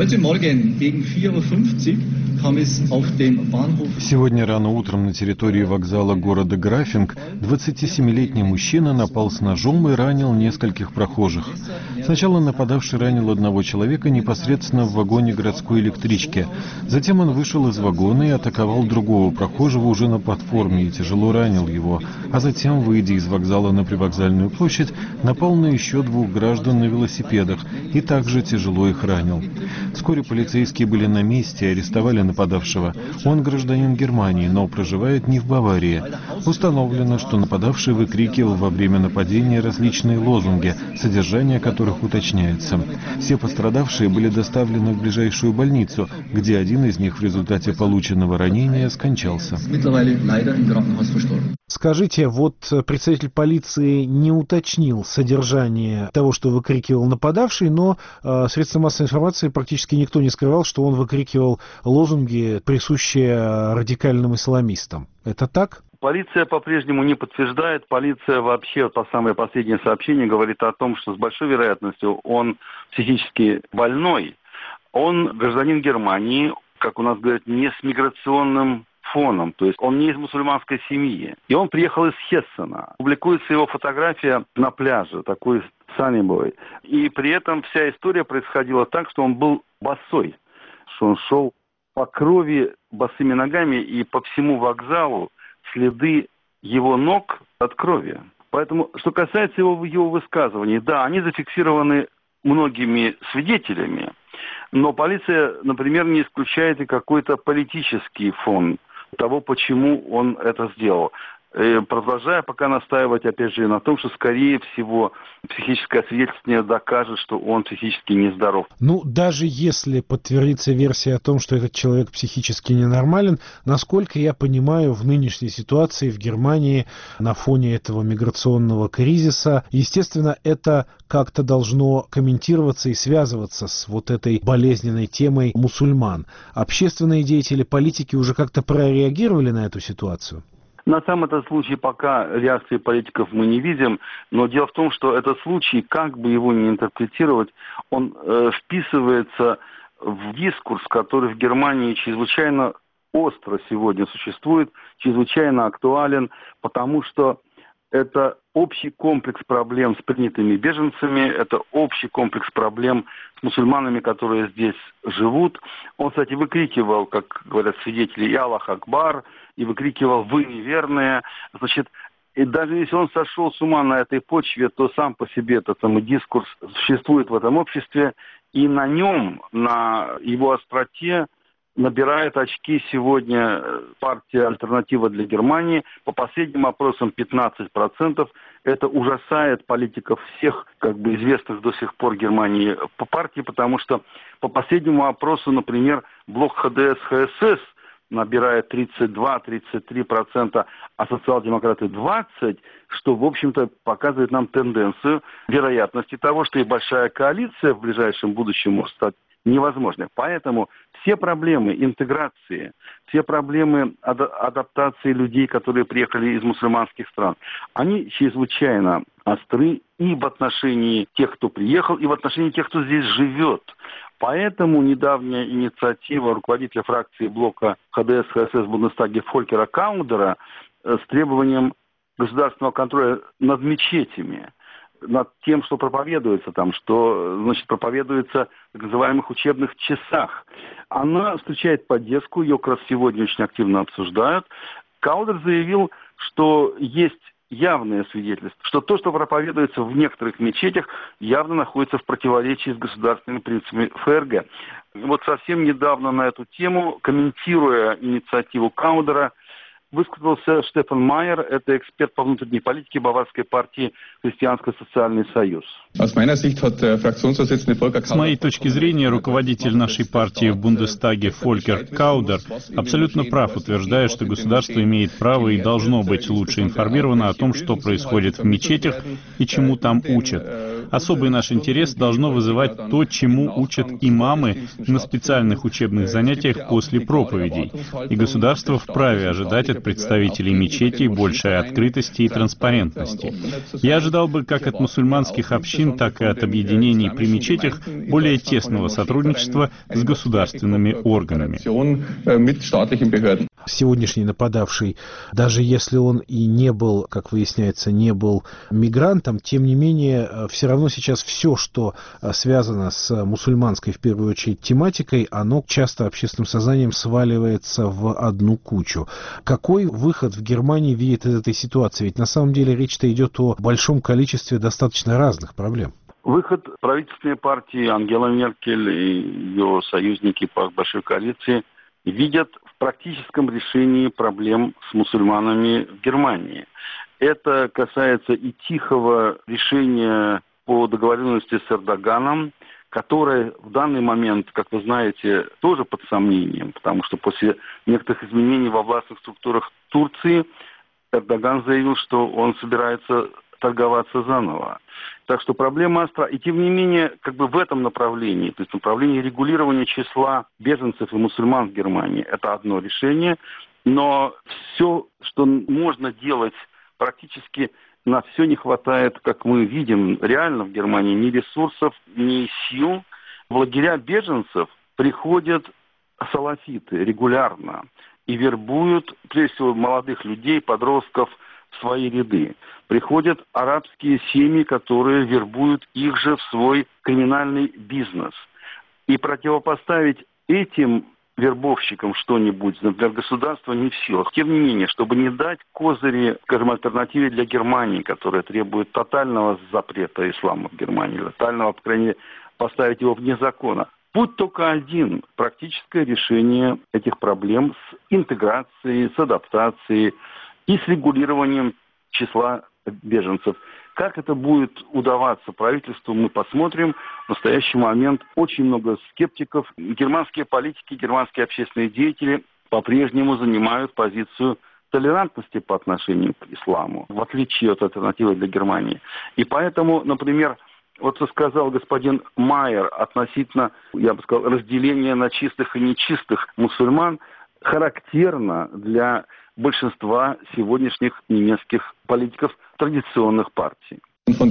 Сегодня рано утром на территории вокзала города Графинг 27-летний мужчина напал с ножом и ранил нескольких прохожих. Сначала нападавший ранил одного человека непосредственно в вагоне городской электрички. Затем он вышел из вагона и атаковал другого прохожего уже на платформе и тяжело ранил его. А затем, выйдя из вокзала на привокзальную площадь, напал на еще 2 граждан на велосипедах и также тяжело их ранил. Вскоре полицейские были на месте и арестовали нападавшего. Он гражданин Германии, но проживает не в Баварии. Установлено, что нападавший выкрикивал во время нападения различные лозунги, содержание которых уточняется. Все пострадавшие были доставлены в ближайшую больницу, где один из них в результате полученного ранения скончался. Скажите, представитель полиции не уточнил содержание того, что выкрикивал нападавший, но средства массовой информации практически никто не скрывал, что он выкрикивал лозунги, присущие радикальным исламистам. Это так? Полиция по-прежнему не подтверждает. Полиция вообще, по самое последнее сообщение, говорит о том, что с большой вероятностью он психически больной. Он гражданин Германии, как у нас говорят, не с миграционным фоном, то есть он не из мусульманской семьи. И он приехал из Хессена. Публикуется его фотография на пляже, такой саннибой. И при этом вся история происходила так, что он был босой, что он шел по крови босыми ногами, и по всему вокзалу следы его ног от крови. Поэтому, что касается его высказываний, да, они зафиксированы многими свидетелями, но полиция, например, не исключает и какой-то политический фон того, почему он это сделал. Продолжая пока настаивать, опять же, на том, что, скорее всего, психическое свидетельствование докажет, что он психически нездоров. Даже если подтвердится версия о том, что этот человек психически ненормален, насколько я понимаю, в нынешней ситуации в Германии на фоне этого миграционного кризиса, естественно, это как-то должно комментироваться и связываться с этой болезненной темой мусульман. Общественные деятели, политики уже как-то прореагировали на эту ситуацию? На самом этом случае пока реакции политиков мы не видим, но дело в том, что этот случай, как бы его ни интерпретировать, он вписывается в дискурс, который в Германии чрезвычайно остро сегодня существует, чрезвычайно актуален, потому что это общий комплекс проблем с принятыми беженцами, это общий комплекс проблем с мусульманами, которые здесь живут. Он, кстати, выкрикивал, как говорят свидетели, и «Аллах Акбар», и выкрикивал «Вы неверные». И даже если он сошел с ума на этой почве, то сам по себе этот самый дискурс существует в этом обществе, И на нем, на его остроте, набирает очки сегодня партия «Альтернатива для Германии». По последним опросам 15%. Это ужасает политиков всех, известных до сих пор Германии по партии, потому что по последнему опросу, например, блок ХДС-ХСС набирает 32-33%, а социал-демократы 20%, что, в общем-то, показывает нам тенденцию вероятности того, что и большая коалиция в ближайшем будущем может стать невозможной. Поэтому все проблемы интеграции, все проблемы адаптации людей, которые приехали из мусульманских стран, они чрезвычайно остры и в отношении тех, кто приехал, и в отношении тех, кто здесь живет. Поэтому недавняя инициатива руководителя фракции блока ХДС-ХСС в Бундестаге Фолькера Каудера с требованием государственного контроля над мечетями, над тем, что проповедуется там, что, проповедуется в так называемых учебных часах. Она встречает поддержку, ее как раз сегодня очень активно обсуждают. Каудер заявил, что есть явное свидетельство, что то, что проповедуется в некоторых мечетях, явно находится в противоречии с государственными принципами ФРГ. Вот совсем недавно на эту тему, комментируя инициативу Каудера, высказался Штефан Майер, это эксперт по внутренней политике Баварской партии «Христианско-социальный союз». С моей точки зрения, руководитель нашей партии в Бундестаге Фолькер Каудер абсолютно прав, утверждая, что государство имеет право и должно быть лучше информировано о том, что происходит в мечетях и чему там учат. Особый наш интерес должно вызывать то, чему учат имамы на специальных учебных занятиях после проповедей. И государство вправе ожидать от представителей мечетей большей открытости и транспарентности. Я ожидал бы как от мусульманских общин, так и от объединений при мечетях более тесного сотрудничества с государственными органами. Сегодняшний нападавший, даже если он и не был, как выясняется, не был мигрантом, тем не менее, все равно сейчас все, что связано с мусульманской, в первую очередь, тематикой, оно часто общественным сознанием сваливается в одну кучу. Какой выход в Германии видит из этой ситуации? Ведь на самом деле речь-то идет о большом количестве достаточно разных проблем. Выход правительственной партии Ангела Меркель и ее союзники по большой коалиции видят в практическом решении проблем с мусульманами в Германии. Это касается и тихого решения по договоренности с Эрдоганом, которое в данный момент, как вы знаете, тоже под сомнением, потому что после некоторых изменений во властных структурах Турции Эрдоган заявил, что он собирается торговаться заново. Так что проблема остра. И тем не менее, в этом направлении, то есть направлении регулирования числа беженцев и мусульман в Германии, это одно решение, но все, что можно делать практически, на все не хватает, как мы видим, реально в Германии ни ресурсов, ни сил. В лагеря беженцев приходят салафиты регулярно и вербуют, прежде всего, молодых людей, подростков в свои ряды. Приходят арабские семьи, которые вербуют их же в свой криминальный бизнес. И противопоставить этим вербовщикам что-нибудь, например, государство не в силах. Тем не менее, чтобы не дать козыри, альтернативе для Германии, которая требует тотального запрета ислама в Германии, тотального, по крайней мере, поставить его вне закона. Путь только один – практическое решение этих проблем с интеграцией, с адаптацией и с регулированием числа беженцев. Как это будет удаваться правительству, мы посмотрим. В настоящий момент очень много скептиков. Германские политики, германские общественные деятели по-прежнему занимают позицию толерантности по отношению к исламу, в отличие от альтернативы для Германии. И поэтому, например, вот что сказал господин Майер относительно, я бы сказал, разделения на чистых и нечистых мусульман, характерно для большинства сегодняшних немецких политиков традиционных партий.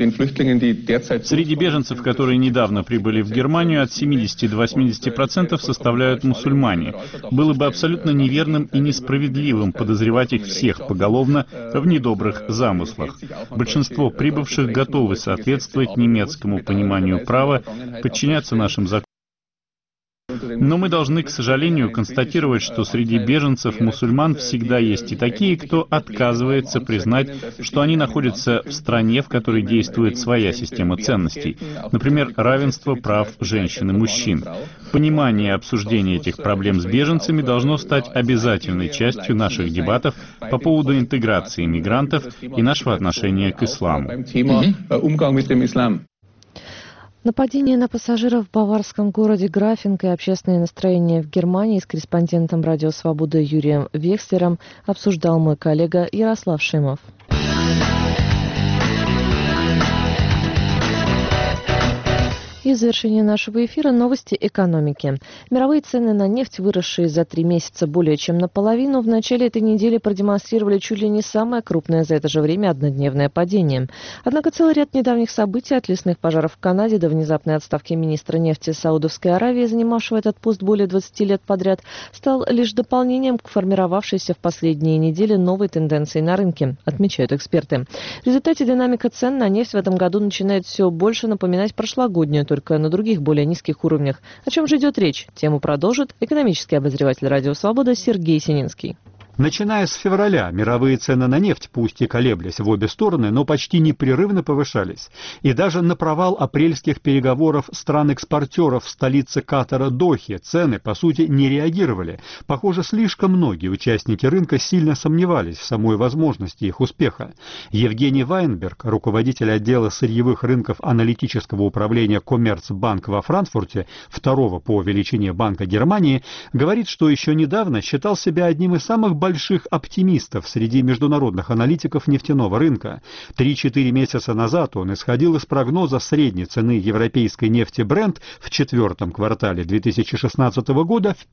Среди беженцев, которые недавно прибыли в Германию, от 70 до 80% составляют мусульмане. Было бы абсолютно неверным и несправедливым подозревать их всех поголовно в недобрых замыслах. Большинство прибывших готовы соответствовать немецкому пониманию права, подчиняться нашим законам. Но мы должны, к сожалению, констатировать, что среди беженцев-мусульман всегда есть и такие, кто отказывается признать, что они находятся в стране, в которой действует своя система ценностей. Например, равенство прав женщин и мужчин. Понимание и обсуждение этих проблем с беженцами должно стать обязательной частью наших дебатов по поводу интеграции мигрантов и нашего отношения к исламу. Нападение на пассажиров в баварском городе Графинг и общественные настроения в Германии с корреспондентом «Радио Свобода» Юрием Векслером обсуждал мой коллега Ярослав Шимов. И в завершение нашего эфира новости экономики. Мировые цены на нефть, выросшие за 3 месяца более чем наполовину, в начале этой недели продемонстрировали чуть ли не самое крупное за это же время однодневное падение. Однако целый ряд недавних событий, от лесных пожаров в Канаде до внезапной отставки министра нефти Саудовской Аравии, занимавшего этот пост более 20 лет подряд, стал лишь дополнением к формировавшейся в последние недели новой тенденции на рынке, отмечают эксперты. В результате динамика цен на нефть в этом году начинает все больше напоминать прошлогоднюю, только на других, более низких уровнях. О чем же идет речь? Тему продолжит экономический обозреватель «Радио Свобода» Сергей Сининский. Начиная с февраля мировые цены на нефть, пусть и колеблись в обе стороны, но почти непрерывно повышались. И даже на провал апрельских переговоров стран-экспортеров в столице Катара Дохе цены, по сути, не реагировали. Похоже, слишком многие участники рынка сильно сомневались в самой возможности их успеха. Евгений Вайнберг, руководитель отдела сырьевых рынков аналитического управления Коммерцбанк во Франкфурте, второго по величине банка Германии, говорит, что еще недавно считал себя одним из самых больших оптимистов среди международных аналитиков нефтяного рынка. 3-4 месяца назад он исходил из прогноза средней цены европейской нефти Brent в четвертом квартале 2016 года в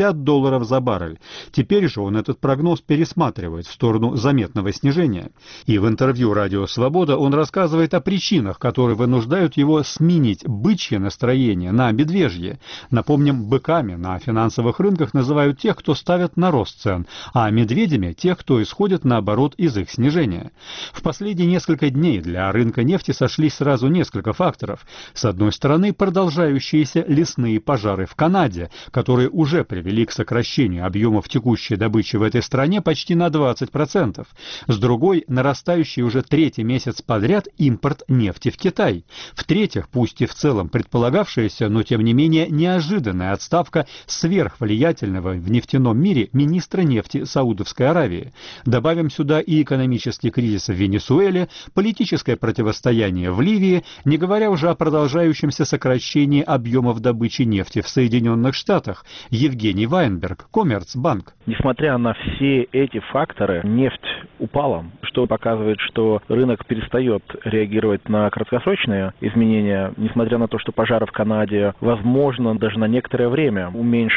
$50 за баррель. Теперь же он этот прогноз пересматривает в сторону заметного снижения. И в интервью «Радио Свобода» он рассказывает о причинах, которые вынуждают его сменить бычье настроение на медвежье. Напомним, быками на финансовых рынках называют тех, кто ставят на рост цен, а медведями тех, кто исходит наоборот из их снижения. В последние несколько дней для рынка нефти сошлись сразу несколько факторов. С одной стороны, продолжающиеся лесные пожары в Канаде, которые уже привели к сокращению объемов текущей добычи в этой стране почти на 20%. С другой, нарастающий уже 3-й месяц подряд импорт нефти в Китай. В-третьих, пусть и в целом предполагавшаяся, но тем не менее неожиданная отставка сверхвлиятельного в нефтяном мире министра нефти Саудовской Аравии. Добавим сюда и экономический кризис в Венесуэле, политическое противостояние в Ливии, не говоря уже о продолжающемся сокращении объемов добычи нефти в Соединенных Штатах. Евгений Вайнберг, Коммерцбанк. Несмотря на все эти факторы, нефть упала, что показывает, что рынок перестает реагировать на краткосрочные изменения, несмотря на то, что пожары в Канаде, возможно, даже на некоторое время уменьшат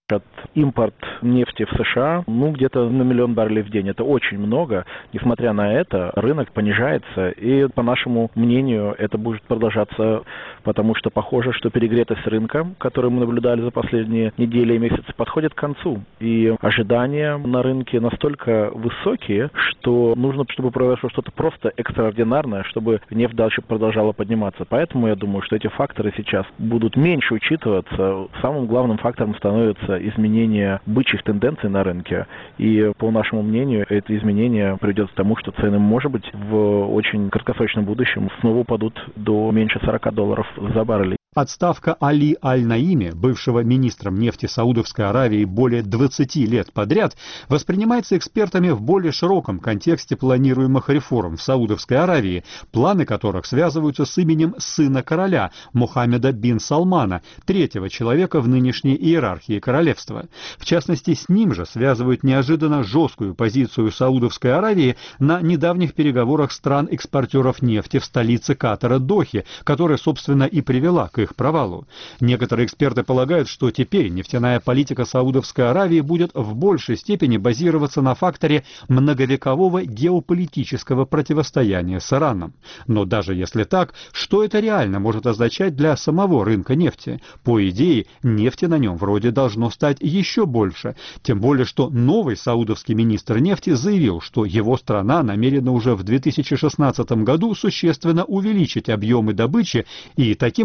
импорт нефти в США, где-то на 1 миллион баррелей в день. Это очень много. Несмотря на это, рынок понижается, и, по нашему мнению, это будет продолжаться, потому что похоже, что перегретость рынка, которую мы наблюдали за последние недели и месяцы, подходит к концу. И ожидания на рынке настолько высокие, что нужно, чтобы произошло что-то просто экстраординарное, чтобы нефть дальше продолжала подниматься. Поэтому я думаю, что эти факторы сейчас будут меньше учитываться. Самым главным фактором становится изменение бычьих тенденций на рынке. И, по нашему мнению, это изменение приведет к тому, что цены, может быть, в очень краткосрочном будущем снова упадут до меньше $40 за баррель. Отставка Али Аль-Наими, бывшего министром нефти Саудовской Аравии более 20 лет подряд, воспринимается экспертами в более широком контексте планируемых реформ в Саудовской Аравии, планы которых связываются с именем сына короля Мухаммеда бин Салмана, третьего человека в нынешней иерархии королевства. В частности, с ним же связывают неожиданно жесткую позицию Саудовской Аравии на недавних переговорах стран-экспортеров нефти в столице Катара Дохе, которая, собственно, и привела к их провалу. Некоторые эксперты полагают, что теперь нефтяная политика Саудовской Аравии будет в большей степени базироваться на факторе многовекового геополитического противостояния с Ираном. Но даже если так, что это реально может означать для самого рынка нефти? По идее, нефти на нем вроде должно стать еще больше. Тем более, что новый саудовский министр нефти заявил, что его страна намерена уже в 2016 году существенно увеличить объемы добычи и таким образом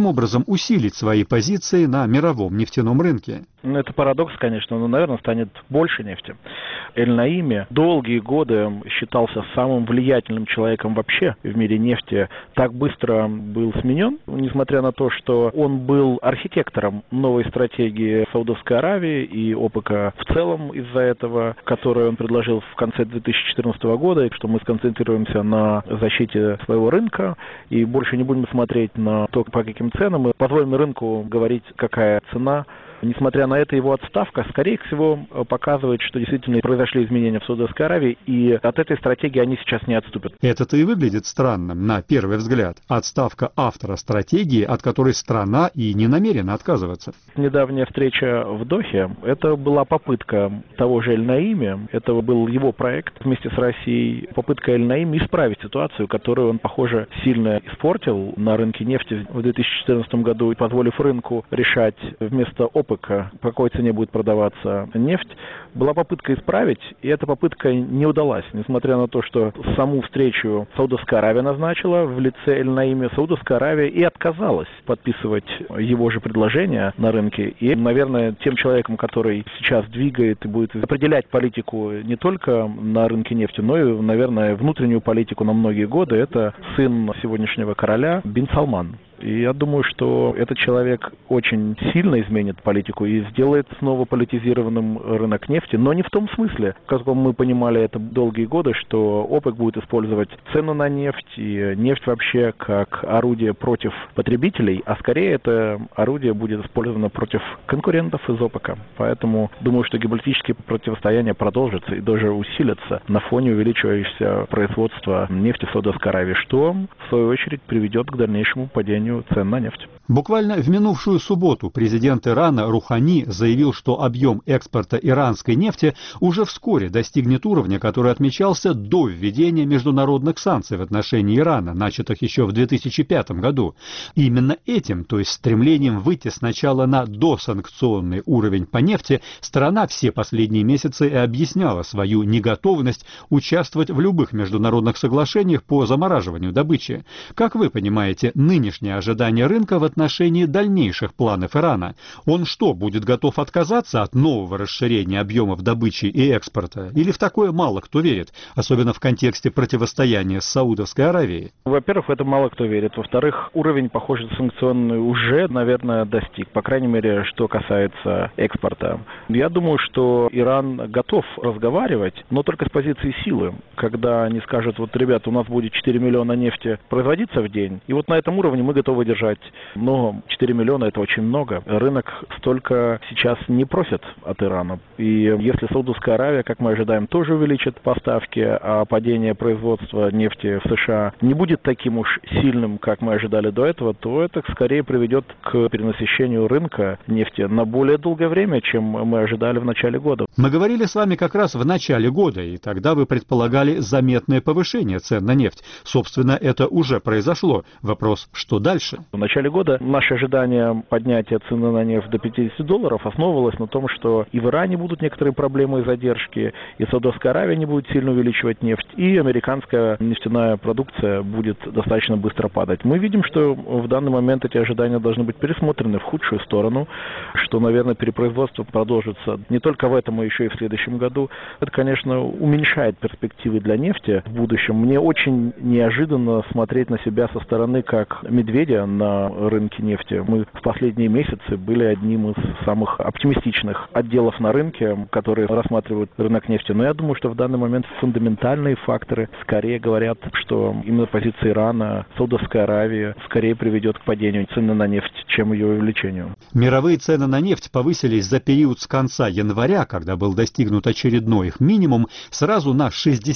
усилить свои позиции на мировом нефтяном рынке. Это парадокс, конечно, но, наверное, станет больше нефти. Эль-Наими долгие годы считался самым влиятельным человеком вообще в мире нефти. Так быстро был сменен, несмотря на то, что он был архитектором новой стратегии Саудовской Аравии и ОПЕК в целом из-за этого, которую он предложил в конце 2014 года, что мы сконцентрируемся на защите своего рынка и больше не будем смотреть на то, по каким ценам, и позволим рынку говорить, какая цена. Несмотря на это, его отставка, скорее всего, показывает, что действительно произошли изменения в Саудовской Аравии, и от этой стратегии они сейчас не отступят. Это-то и выглядит странным, на первый взгляд. Отставка автора стратегии, от которой страна и не намерена отказываться. Недавняя встреча в Дохе, это была попытка того же Эль-Наими, это был его проект вместе с Россией, попытка Эль-Наими исправить ситуацию, которую он, похоже, сильно испортил на рынке нефти в 2014 году, позволив рынку решать вместо ОПЕК, по какой цене будет продаваться нефть, была попытка исправить, и эта попытка не удалась. Несмотря на то, что саму встречу Саудовская Аравия назначила в лице Эль-Наими, Саудовская Аравия и отказалась подписывать его же предложение на рынке. И, наверное, тем человеком, который сейчас двигает и будет определять политику не только на рынке нефти, но и, наверное, внутреннюю политику на многие годы, это сын сегодняшнего короля Бин Салман. И я думаю, что этот человек очень сильно изменит политику и сделает снова политизированным рынок нефти, но не в том смысле, как мы понимали это долгие годы, что ОПЕК будет использовать цену на нефть и нефть вообще как орудие против потребителей, а скорее это орудие будет использовано против конкурентов из ОПЕКа. Поэтому думаю, что геополитические противостояния продолжатся и даже усилятся на фоне увеличивающегося производства нефти в Саудовской Аравии, что в свою очередь приведет к дальнейшему падению цен на нефть. Буквально в минувшую субботу президент Ирана Рухани заявил, что объем экспорта иранской нефти уже вскоре достигнет уровня, который отмечался до введения международных санкций в отношении Ирана, начатых еще в 2005 году. Именно этим, то есть стремлением выйти сначала на досанкционный уровень по нефти, страна все последние месяцы и объясняла свою неготовность участвовать в любых международных соглашениях по замораживанию добычи. Как вы понимаете, нынешнее ожидание рынка в отношении дальнейших планов Ирана? Он что, будет готов отказаться от нового расширения объемов добычи и экспорта? Или в такое мало кто верит, особенно в контексте противостояния с Саудовской Аравией? Во-первых, в это мало кто верит. Во-вторых, уровень, похоже, санкционный уже, наверное, достиг, по крайней мере, что касается экспорта. Я думаю, что Иран готов разговаривать, но только с позиции силы. Когда они скажут, вот, ребята, у нас будет 4 миллиона нефти производиться в день, и вот на этом уровне мы готовы держать. Но 4 миллиона это очень много. Рынок столько сейчас не просит от Ирана. И если Саудовская Аравия, как мы ожидаем, тоже увеличит поставки, а падение производства нефти в США не будет таким уж сильным, как мы ожидали до этого, то это скорее приведет к перенасыщению рынка нефти на более долгое время, чем мы ожидали в начале года. Мы говорили с вами как раз в начале года, и тогда вы предполагали заметное повышение цен на нефть. Собственно, это уже произошло. Вопрос, что дальше? В начале года наше ожидание поднятия цены на нефть до $50 основывалось на том, что и в Иране будут некоторые проблемы и задержки, и Саудовская Аравия не будет сильно увеличивать нефть, и американская нефтяная продукция будет достаточно быстро падать. Мы видим, что в данный момент эти ожидания должны быть пересмотрены в худшую сторону, что, наверное, перепроизводство продолжится не только в этом, но еще и в следующем году. Это, конечно, уменьшает перспективы для нефти в будущем. Мне очень неожиданно смотреть на себя со стороны как медведя на рынке нефти. Мы в последние месяцы были одним из самых оптимистичных отделов на рынке, которые рассматривают рынок нефти. Но я думаю, что в данный момент фундаментальные факторы скорее говорят, что именно позиция Ирана, Саудовской Аравии скорее приведет к падению цены на нефть, чем ее увеличению. Мировые цены на нефть повысились за период с конца января, когда был достигнут очередной их минимум, сразу на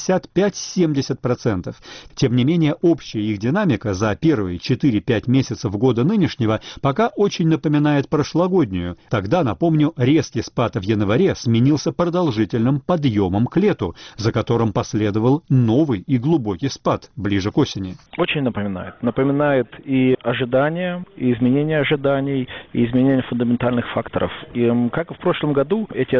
65-70%. Тем не менее, общая их динамика за первые 4-5 месяцев года нынешнего пока очень напоминает прошлогоднюю. Тогда, напомню, резкий спад в январе сменился продолжительным подъемом к лету, за которым последовал новый и глубокий спад ближе к осени. Очень напоминает. Напоминает и ожидания, и изменения ожиданий, и изменения фундаментальных факторов. И как и в прошлом году, эти ожидания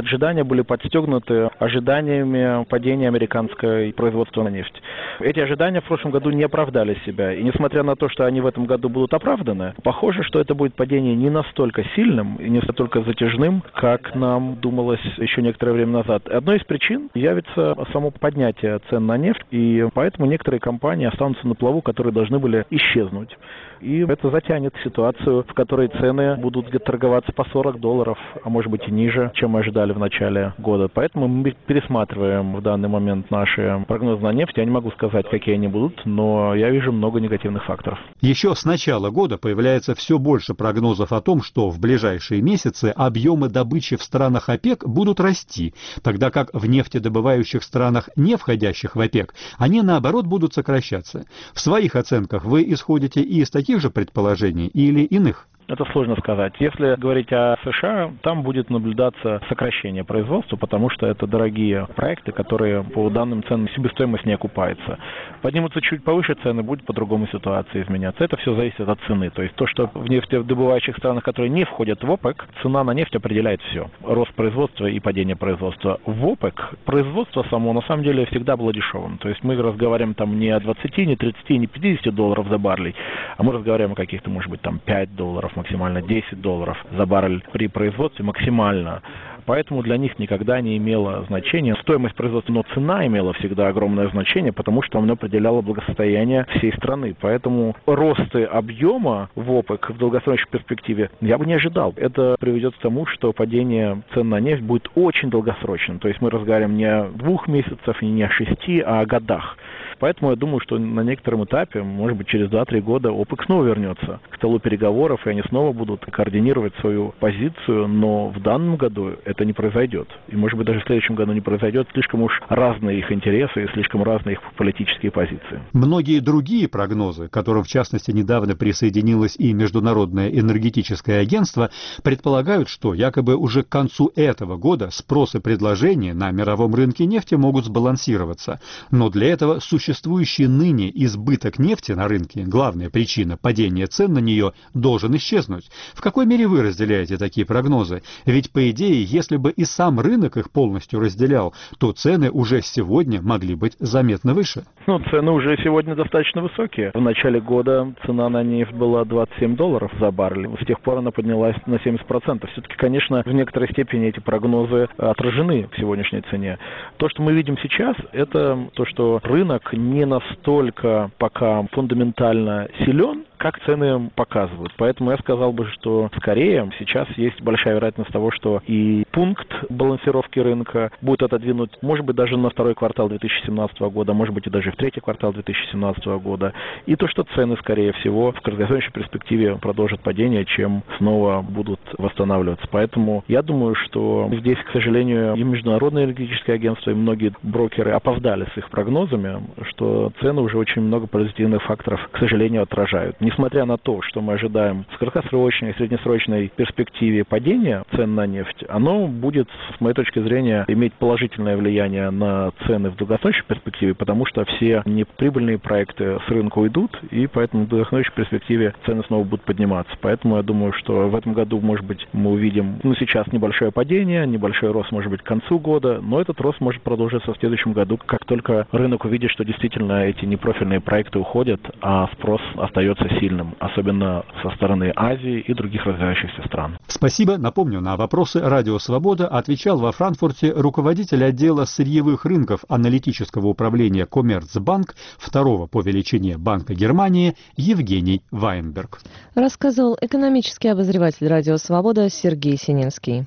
были подстегнуты ожиданиями падения американского производства на нефть. Эти ожидания в прошлом году не оправдали себя. И несмотря на то, что они в этом году будут оправданы, похоже, что это будет падение не настолько сильным и не настолько затяжным, как нам думалось еще некоторое время назад. Одной из причин явится само поднятие цен на нефть, и поэтому некоторые компании останутся на плаву, которые должны были исчезнуть. И это затянет ситуацию, в которой цены будут где-то торговаться по $40, а может быть и ниже, чем мы ожидали в начале года. Поэтому мы пересматриваем в данный момент наши прогнозы на нефть. Я не могу сказать, какие они будут, но я вижу много негативных факторов. Еще с начала года появляется все больше прогнозов о том, что в ближайшие месяцы объемы добычи в странах ОПЕК будут расти, тогда как в нефтедобывающих странах, не входящих в ОПЕК, они наоборот будут сокращаться. В своих оценках вы исходите и из таких же предположений или иных? Это сложно сказать. Если говорить о США, там будет наблюдаться сокращение производства, потому что это дорогие проекты, которые по данным ценам себестоимость не окупается. Поднимутся чуть повыше цены, будет по-другому ситуация изменяться. Это все зависит от цены. То есть то, что в нефтедобывающих странах, которые не входят в ОПЕК, цена на нефть определяет все. Рост производства и падение производства. В ОПЕК производство само на самом деле всегда было дешевым. То есть мы разговариваем там не о 20, не 30, не $50 за баррель, а мы разговариваем о каких-то, может быть, там $5, максимально $10 за баррель при производстве максимально. Поэтому для них никогда не имело значения стоимость производства, но цена имела всегда огромное значение, потому что она определяла благосостояние всей страны. Поэтому росты объема в ОПЕК в долгосрочной перспективе я бы не ожидал. Это приведет к тому, что падение цен на нефть будет очень долгосрочным. То есть мы разговариваем не о 2 месяцах, не о 6, а о годах. Поэтому я думаю, что на некотором этапе, может быть, через 2-3 года ОПЕК снова вернется к столу переговоров, и они снова будут координировать свою позицию, но в данном году это не произойдет. И, может быть, даже в следующем году не произойдет. Слишком уж разные их интересы и слишком разные их политические позиции. Многие другие прогнозы, к которым, в частности, недавно присоединилось и Международное энергетическое агентство, предполагают, что якобы уже к концу этого года спрос и предложение на мировом рынке нефти могут сбалансироваться. Но для этого существующий ныне избыток нефти на рынке, главная причина падения цен на нее, должен исчезнуть. В какой мере вы разделяете такие прогнозы? Ведь, по идее, если бы и сам рынок их полностью разделял, то цены уже сегодня могли быть заметно выше. Цены уже сегодня достаточно высокие. В начале года цена на нефть была $27 за баррель. С тех пор она поднялась на 70%. Все-таки, конечно, в некоторой степени эти прогнозы отражены в сегодняшней цене. То, что мы видим сейчас, это то, что рынок не настолько пока фундаментально силен, как цены показывают. Поэтому я сказал бы, что скорее сейчас есть большая вероятность того, что и пункт балансировки рынка будет отодвинут, может быть, даже на второй квартал 2017 года, может быть, и даже в третий квартал 2017 года. И то, что цены, скорее всего, в краткосрочной перспективе продолжат падение, чем снова будут восстанавливаться. Поэтому я думаю, что здесь, к сожалению, и Международное энергетическое агентство, и многие брокеры опоздали с их прогнозами, что цены уже очень много позитивных факторов, к сожалению, отражают. Несмотря на то, что мы ожидаем в краткосрочной и среднесрочной перспективе падения цен на нефть, оно будет, с моей точки зрения, иметь положительное влияние на цены в долгосрочной перспективе, потому что все неприбыльные проекты с рынка уйдут, и поэтому в долгосрочной перспективе цены снова будут подниматься. Поэтому я думаю, что в этом году, может быть, мы увидим, сейчас небольшое падение, небольшой рост, может быть, к концу года, но этот рост может продолжиться в следующем году, как только рынок увидит, что действительно эти непрофильные проекты уходят, а спрос остается сильным, особенно со стороны Азии и других развивающихся стран. Спасибо. Напомню, на вопросы «Радио Свобода» отвечал во Франкфурте руководитель отдела сырьевых рынков аналитического управления Коммерцбанк, второго по величине Банка Германии, Евгений Вайнберг. Рассказывал экономический обозреватель «Радио Свобода» Сергей Сининский.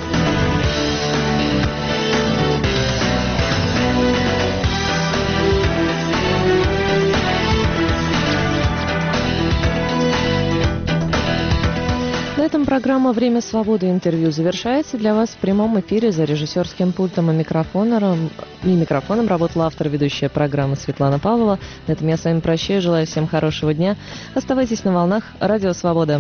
На этом программа «Время свободы» интервью завершается. Для вас в прямом эфире за режиссерским пультом и микрофоном работала автор ведущая программы Светлана Павлова. На этом я с вами прощаюсь. Желаю всем хорошего дня. Оставайтесь на волнах «Радио Свобода».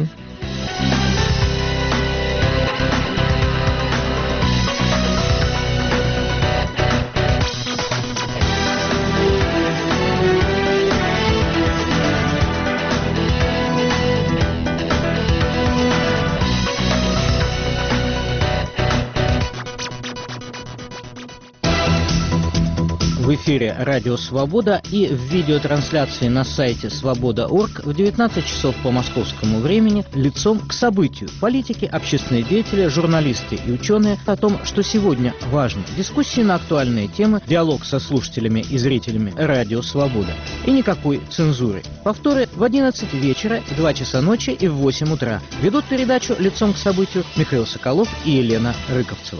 В эфире «Радио Свобода» и в видеотрансляции на сайте свобода.орг в 19 часов по московскому времени «Лицом к событию». Политики, общественные деятели, журналисты и ученые о том, что сегодня важно. Дискуссии на актуальные темы, диалог со слушателями и зрителями «Радио Свобода». И никакой цензуры. Повторы в 11 вечера, в 2 часа ночи и в 8 утра. Ведут передачу «Лицом к событию» Михаил Соколов и Елена Рыковцева.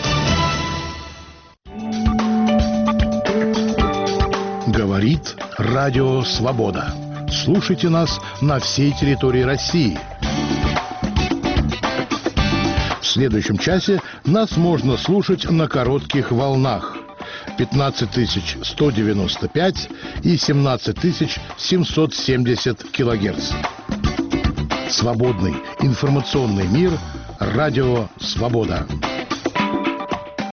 Говорит Радио Свобода. Слушайте нас на всей территории России. В следующем часе нас можно слушать на коротких волнах 15195 и 17770 килогерц. Свободный информационный мир. Радио Свобода.